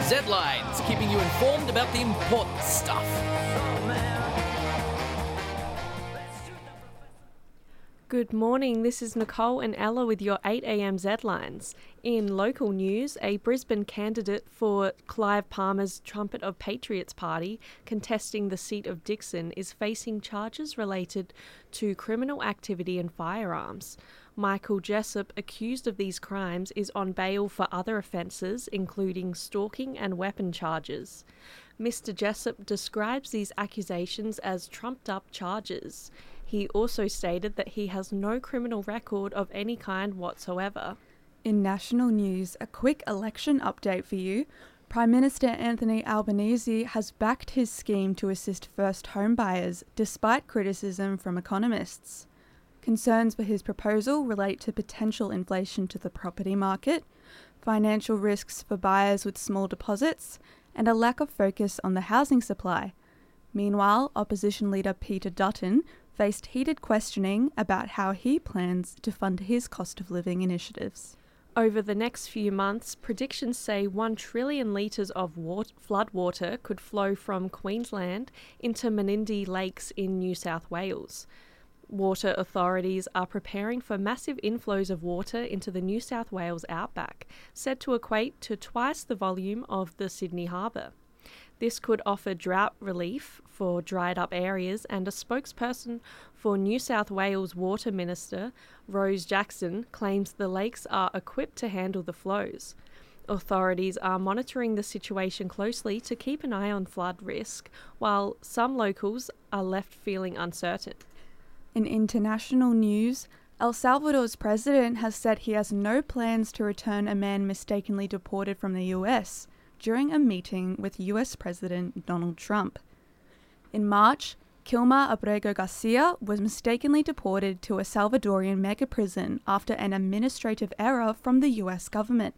Z-Lines, keeping you informed about the important stuff. Good morning, this is Nicole and Ella with your 8am Z-Lines. In local news, a Brisbane candidate for Clive Palmer's Trumpet of Patriots party contesting the seat of Dixon is facing charges related to criminal activity and firearms. Michael Jessup, accused of these crimes, is on bail for other offences, including stalking and weapon charges. Mr. Jessup describes these accusations as trumped-up charges. He also stated that he has no criminal record of any kind whatsoever. In national news, a quick election update for you. Prime Minister Anthony Albanese has backed his scheme to assist first home buyers, despite criticism from economists. Concerns for his proposal relate to potential inflation to the property market, financial risks for buyers with small deposits, and a lack of focus on the housing supply. Meanwhile, opposition leader Peter Dutton faced heated questioning about how he plans to fund his cost of living initiatives. Over the next few months, predictions say 1 trillion litres of floodwater could flow from Queensland into Menindee Lakes in New South Wales. Water authorities are preparing for massive inflows of water into the New South Wales outback, said to equate to twice the volume of the Sydney Harbour. This could offer drought relief for dried up areas, and a spokesperson for New South Wales Water Minister, Rose Jackson, claims the lakes are equipped to handle the flows. Authorities are monitoring the situation closely to keep an eye on flood risk, while some locals are left feeling uncertain. In international news, El Salvador's president has said he has no plans to return a man mistakenly deported from the US during a meeting with US President Donald Trump. In March, Kilma Abrego Garcia was mistakenly deported to a Salvadorian mega prison after an administrative error from the US government.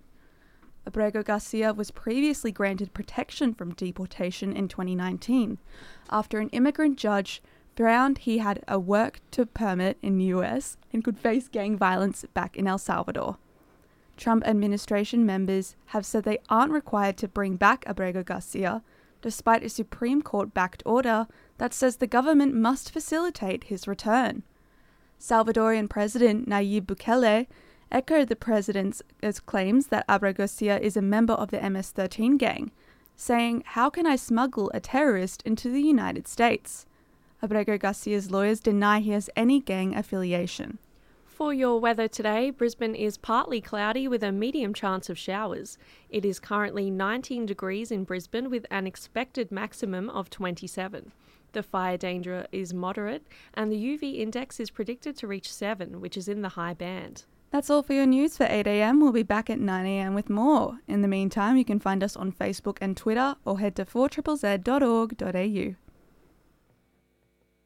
Abrego Garcia was previously granted protection from deportation in 2019 after an immigrant judge found he had a work to permit in the US and could face gang violence back in El Salvador. Trump administration members have said they aren't required to bring back Abrego Garcia, despite a Supreme Court-backed order that says the government must facilitate his return. Salvadorian President Nayib Bukele echoed the president's claims that Abrego Garcia is a member of the MS-13 gang, saying, "How can I smuggle a terrorist into the United States?" Abrego Garcia's lawyers deny he has any gang affiliation. For your weather today, Brisbane is partly cloudy with a medium chance of showers. It is currently 19 degrees in Brisbane with an expected maximum of 27. The fire danger is moderate and the UV index is predicted to reach 7, which is in the high band. That's all for your news for 8am. We'll be back at 9am with more. In the meantime, you can find us on Facebook and Twitter or head to 4ZZZ.org.au.